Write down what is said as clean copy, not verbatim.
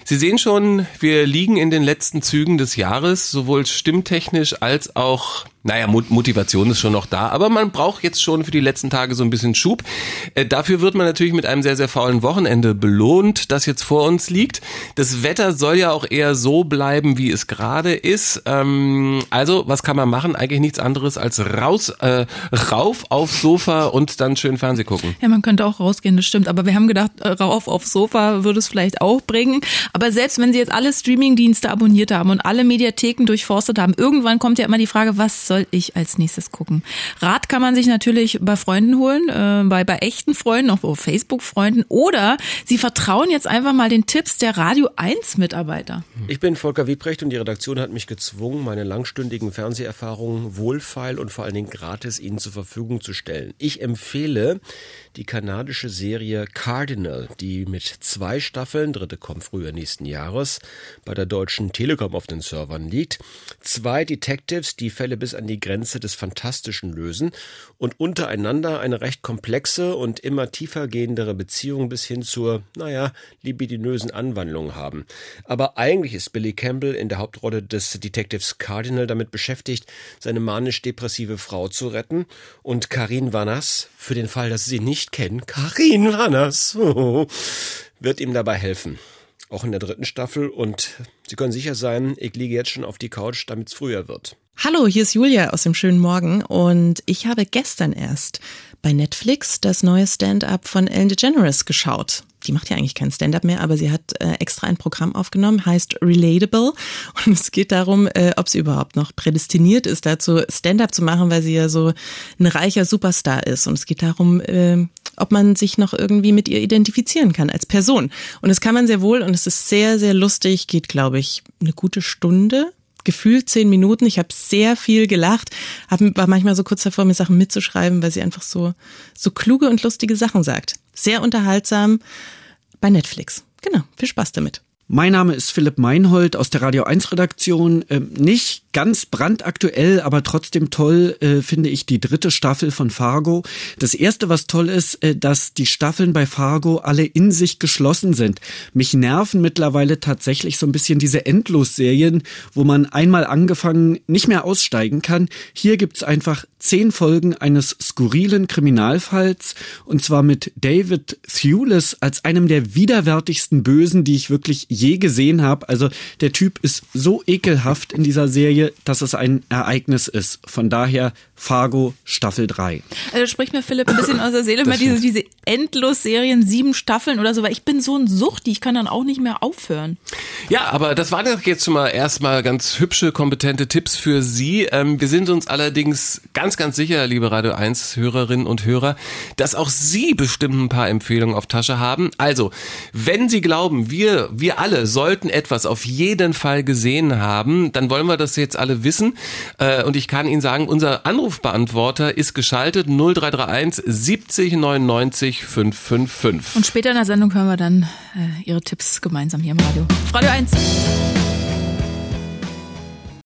Sie sehen schon, wir liegen in den letzten Zügen des Jahres, sowohl stimmtechnisch als auch, Motivation ist schon noch da, aber man braucht jetzt schon für die letzten Tage so ein bisschen Schub. Dafür wird man natürlich mit einem sehr, sehr faulen Wochenende belohnt, das jetzt vor uns liegt. Das Wetter soll ja auch eher so bleiben, wie es gerade ist. Also, was kann man machen? Eigentlich nichts anderes als rauf aufs Sofa und dann schön Fernsehen gucken. Ja, man könnte auch rausgehen, das stimmt. Aber wir haben gedacht, rauf aufs Sofa würde es vielleicht auch bringen. Aber selbst wenn Sie jetzt alle Streamingdienste abonniert haben und alle Mediatheken durchforstet haben, irgendwann kommt ja immer die Frage, was soll ich als nächstes gucken? Rat kann man sich natürlich bei Freunden holen, bei echten Freunden, auch bei Facebook-Freunden. Oder Sie vertrauen jetzt einfach mal den Tipps der Radio 1-Mitarbeiter. Ich bin Volker Wiebrecht und die Redaktion hat mich gezwungen, meine langstündigen Fernseherfahrungen wohlfeil und vor allen Dingen gratis Ihnen zur Verfügung zu stellen. Ich empfehle die kanadische Serie Cardinal, die mit 2 Staffeln, 3. kommt früher nächsten Jahres, bei der Deutschen Telekom auf den Servern liegt. 2 Detectives, die Fälle bis an die Grenze des Fantastischen lösen und untereinander eine recht komplexe und immer tiefer gehendere Beziehung bis hin zur, libidinösen Anwandlung haben. Aber eigentlich ist Billy Campbell in der Hauptrolle des Detectives Cardinal damit beschäftigt, seine manisch-depressive Frau zu retten, und Karin Vanass, für den Fall, dass Sie sie nicht kennen, Karin Vanass, wird ihm dabei helfen. Auch in der 3. Staffel, und Sie können sicher sein, ich liege jetzt schon auf die Couch, damit es früher wird. Hallo, hier ist Julia aus dem schönen Morgen und ich habe gestern erst bei Netflix das neue Stand-up von Ellen DeGeneres geschaut. Die macht ja eigentlich kein Stand-up mehr, aber sie hat extra ein Programm aufgenommen, heißt Relatable, und es geht darum, ob sie überhaupt noch prädestiniert ist, dazu Stand-up zu machen, weil sie ja so ein reicher Superstar ist, und es geht darum, ob man sich noch irgendwie mit ihr identifizieren kann als Person, und das kann man sehr wohl, und es ist sehr, sehr lustig, geht, glaube ich, eine gute Stunde, gefühlt 10 Minuten. Ich habe sehr viel gelacht, war manchmal so kurz davor, mir Sachen mitzuschreiben, weil sie einfach so kluge und lustige Sachen sagt. Sehr unterhaltsam bei Netflix. Genau, viel Spaß damit. Mein Name ist Philipp Meinhold aus der Radio 1 Redaktion. Nicht ganz brandaktuell, aber trotzdem toll finde ich die 3. Staffel von Fargo. Das erste, was toll ist, dass die Staffeln bei Fargo alle in sich geschlossen sind. Mich nerven mittlerweile tatsächlich so ein bisschen diese Endlosserien, wo man einmal angefangen nicht mehr aussteigen kann. Hier gibt's einfach 10 Folgen eines skurrilen Kriminalfalls, und zwar mit David Thewlis als einem der widerwärtigsten Bösen, die ich wirklich je gesehen habe. Also der Typ ist so ekelhaft in dieser Serie, dass es ein Ereignis ist. Von daher Fargo Staffel 3. Also spricht mir Philipp ein bisschen aus der Seele, mal diese Endlos-Serien, 7 Staffeln oder so, weil ich bin so ein Suchti, ich kann dann auch nicht mehr aufhören. Ja, aber das waren doch jetzt schon mal erstmal ganz hübsche, kompetente Tipps für Sie. Wir sind uns allerdings ganz, ganz sicher, liebe Radio 1 Hörerinnen und Hörer, dass auch Sie bestimmt ein paar Empfehlungen auf Tasche haben. Also, wenn Sie glauben, wir alle sollten etwas auf jeden Fall gesehen haben, dann wollen wir das jetzt alle wissen. Und ich kann Ihnen sagen, unser Anrufbeantworter ist geschaltet, 0331 70 99 555. Und später in der Sendung hören wir dann Ihre Tipps gemeinsam hier im Radio. Radio 1.